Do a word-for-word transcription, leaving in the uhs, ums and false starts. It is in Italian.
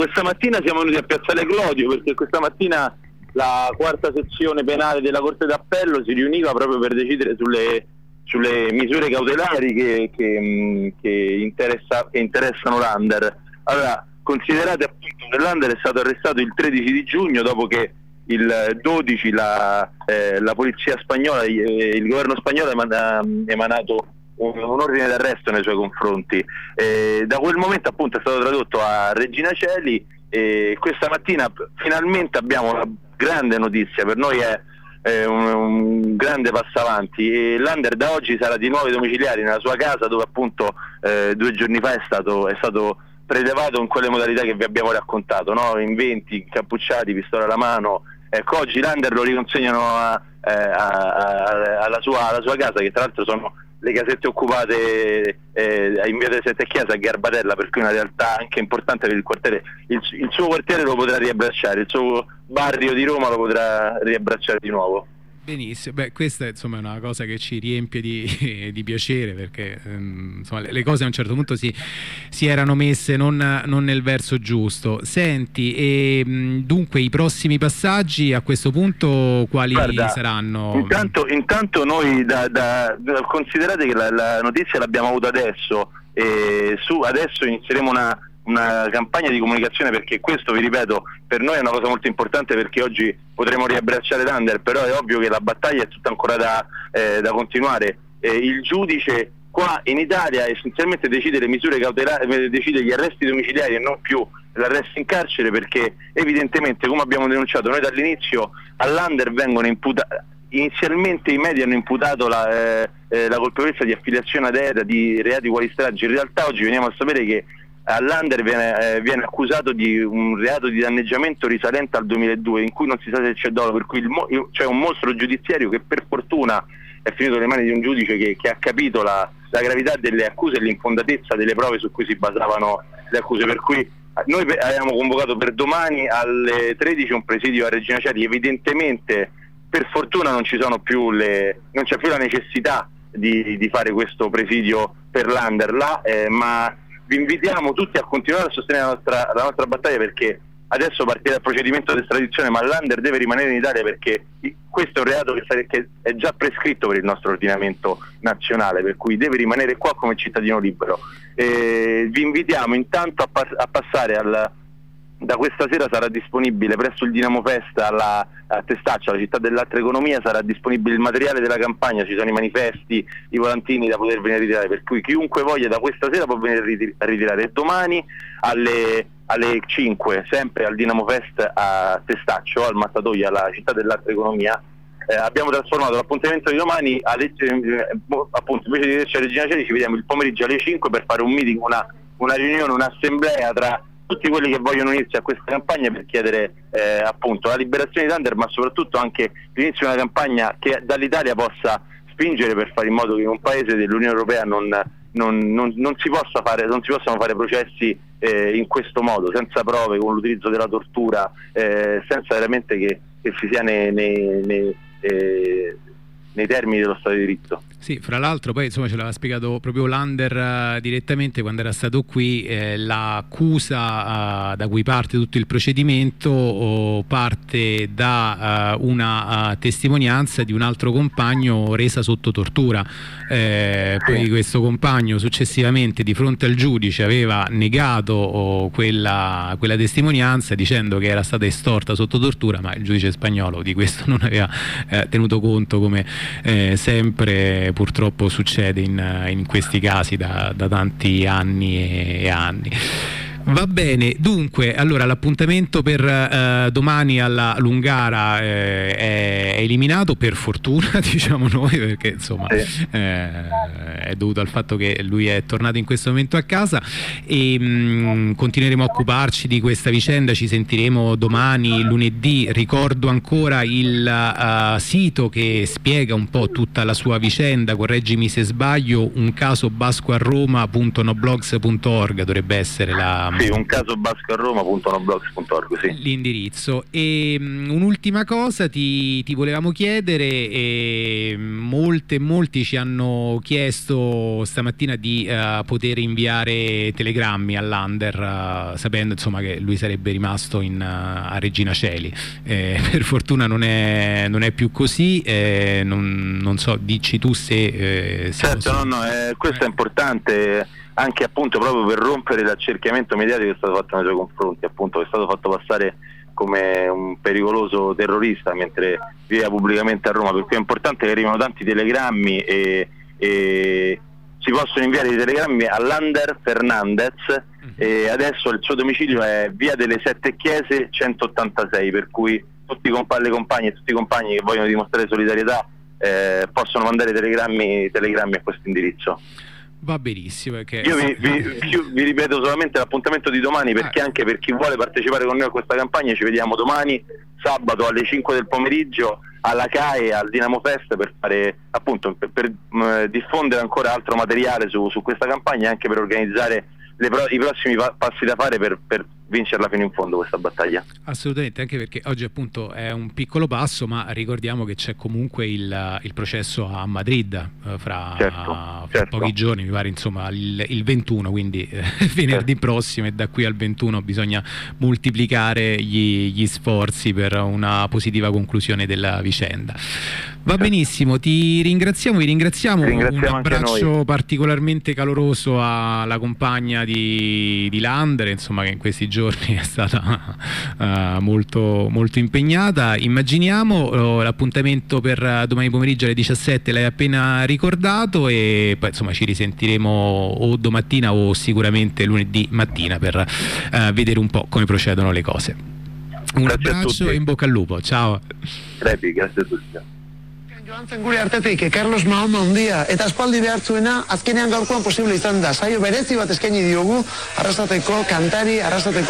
questa mattina siamo venuti a Piazzale Clodio perché questa mattina la quarta sezione penale della Corte d'Appello si riuniva proprio per decidere sulle, sulle misure cautelari che, che, che, interessa, che interessano Lander. Allora, considerate appunto che Lander è stato arrestato il tredici di giugno dopo che il dodici la, eh, la polizia spagnola, eh, il governo spagnolo ha emanato un, un ordine d'arresto nei suoi confronti. Eh, da quel momento appunto è stato tradotto a Regina Coeli e questa mattina finalmente abbiamo una grande notizia, per noi è eh, un, un grande passo avanti, e Lander da oggi sarà di nuovo ai domiciliari nella sua casa dove appunto eh, due giorni fa è stato, è stato prelevato in quelle modalità che vi abbiamo raccontato, no? In venti, incappucciati, pistola alla mano. Ecco, oggi Lander lo riconsegnano a, eh, a, a, alla, sua, alla sua casa, che tra l'altro sono le casette occupate eh, in via delle Sette Chiese a Garbatella, per cui una realtà anche importante per il quartiere. Il, il suo quartiere lo potrà riabbracciare, il suo barrio di Roma lo potrà riabbracciare di nuovo. Benissimo, beh, questa insomma è una cosa che ci riempie di, di piacere, perché ehm, insomma, le, le cose a un certo punto si, si erano messe non, non nel verso giusto. Senti, e, mh, dunque i prossimi passaggi a questo punto quali Guarda, saranno? Intanto, intanto noi da, da, da, considerate che la, la notizia l'abbiamo avuta adesso, e su adesso inizieremo una una campagna di comunicazione, perché questo, vi ripeto, per noi è una cosa molto importante, perché oggi potremo riabbracciare Lander, però è ovvio che la battaglia è tutta ancora da, eh, da continuare. Eh, il giudice qua in Italia essenzialmente decide le misure cautelari, decide gli arresti domiciliari e non più l'arresto in carcere, perché evidentemente, come abbiamo denunciato noi dall'inizio, a Lander vengono imputati, inizialmente i media hanno imputato la, eh, eh, la colpevolezza di affiliazione ad ETA, di reati quali stragi. In realtà oggi veniamo a sapere che a Lander viene, eh, viene accusato di un reato di danneggiamento risalente al duemiladue, in cui non si sa se c'è dolo, per cui il mo- c'è un mostro giudiziario che per fortuna è finito nelle mani di un giudice che, che ha capito la, la gravità delle accuse e l'infondatezza delle prove su cui si basavano le accuse, per cui noi pe- abbiamo convocato per domani alle tredici un presidio a Regina Coeli. Evidentemente, per fortuna, non ci sono più le, non c'è più la necessità di, di fare questo presidio per Lander là, eh, ma vi invitiamo tutti a continuare a sostenere la nostra, la nostra battaglia, perché adesso partirà il procedimento di estradizione, ma Lander deve rimanere in Italia, perché questo è un reato che, che è già prescritto per il nostro ordinamento nazionale, per cui deve rimanere qua come cittadino libero. E vi invitiamo intanto a, pas- a passare al... Da questa sera sarà disponibile presso il Dinamo Fest alla, a Testaccio, la città dell'altra economia, sarà disponibile il materiale della campagna, ci sono i manifesti, i volantini da poter venire a ritirare, per cui chiunque voglia da questa sera può venire a ritirare. E domani alle, alle cinque, sempre al Dinamo Fest a Testaccio, al Mattatoia, la città dell'altra economia, eh, abbiamo trasformato l'appuntamento di domani alle, eh, appunto, invece di vederci a Regina Coeli ci vediamo il pomeriggio alle cinque per fare un meeting, una, una riunione, un'assemblea tra tutti quelli che vogliono unirsi a questa campagna per chiedere eh, appunto la liberazione di Lander, ma soprattutto anche l'inizio di una campagna che dall'Italia possa spingere per fare in modo che in un paese dell'Unione Europea non, non, non, non si possa fare, non si possano fare processi eh, in questo modo, senza prove, con l'utilizzo della tortura, eh, senza veramente che, che si sia nei, nei, nei, eh, nei termini dello Stato di diritto. Sì, fra l'altro poi insomma ce l'aveva spiegato proprio Lander uh, direttamente quando era stato qui, eh, l'accusa uh, da cui parte tutto il procedimento oh, parte da uh, una uh, testimonianza di un altro compagno resa sotto tortura, eh, poi questo compagno successivamente di fronte al giudice aveva negato oh, quella, quella testimonianza dicendo che era stata estorta sotto tortura, ma il giudice spagnolo di questo non aveva eh, tenuto conto, come eh, sempre purtroppo succede in, in questi casi da, da tanti anni e anni. Va bene, dunque, allora l'appuntamento per eh, domani alla Lungara eh, è eliminato, per fortuna, diciamo noi, perché insomma eh, è dovuto al fatto che lui è tornato in questo momento a casa, e mh, continueremo a occuparci di questa vicenda, ci sentiremo domani, lunedì. Ricordo ancora il uh, sito che spiega un po' tutta la sua vicenda, correggimi se sbaglio, un caso basco a Roma punto noblogs punto org dovrebbe essere la sì, un caso basco a Roma punto noblogs punto org, sì. L'indirizzo. E um, un'ultima cosa ti, ti volevamo chiedere, e molte, molti ci hanno chiesto stamattina di uh, poter inviare telegrammi all'Under, uh, sapendo insomma che lui sarebbe rimasto in, uh, a Regina Coeli. Eh, per fortuna non è, non è più così, eh, non, non so, dici tu se... Eh, certo, no, no, eh, questo eh. è importante anche appunto proprio per rompere l'accerchiamento mediatico che è stato fatto nei suoi confronti, appunto che è stato fatto passare come un pericoloso terrorista mentre viveva pubblicamente a Roma, per cui è importante che arrivino tanti telegrammi e, e si possono inviare i telegrammi all'Under Fernandez, mm-hmm. e adesso il suo domicilio è via delle Sette Chiese centottantasei, per cui tutti i compa- le compagne e tutti i compagni che vogliono dimostrare solidarietà eh, possono mandare telegrammi, telegrammi a questo indirizzo. Va benissimo, perché... Io vi, vi, vi ripeto solamente l'appuntamento di domani, perché ah. anche per chi vuole partecipare con noi a questa campagna ci vediamo domani sabato alle cinque del pomeriggio alla C A E, al Dinamo Fest, per fare appunto per, per uh, diffondere ancora altro materiale su, su questa campagna e anche per organizzare le pro- i prossimi pa- passi da fare per, per vincerla fino in fondo questa battaglia. Assolutamente, anche perché oggi appunto è un piccolo passo, ma ricordiamo che c'è comunque il, il processo a Madrid eh, fra, certo, fra certo. pochi giorni, mi pare insomma il, il ventuno, quindi eh, venerdì certo. prossimo, e da qui al ventuno bisogna moltiplicare gli, gli sforzi per una positiva conclusione della vicenda. Va certo. benissimo, ti ringraziamo, vi ringraziamo, ringraziamo un abbraccio particolarmente caloroso alla compagna di, di Lander, insomma, che in questi giorni è stata uh, molto, molto impegnata. Immaginiamo uh, l'appuntamento per uh, domani pomeriggio alle diciassette, l'hai appena ricordato, e poi insomma ci risentiremo o domattina o sicuramente lunedì mattina per uh, vedere un po' come procedono le cose. Un grazie abbraccio e in bocca al lupo, ciao. Repi, grazie a tutti. Joan gure artetik Carlos Mahoma handia eta aspaldi behartzuena azkenean gaurkoan posible izan da. Saio berezi bat eskaini diogu arrastateko kantari, arrastateko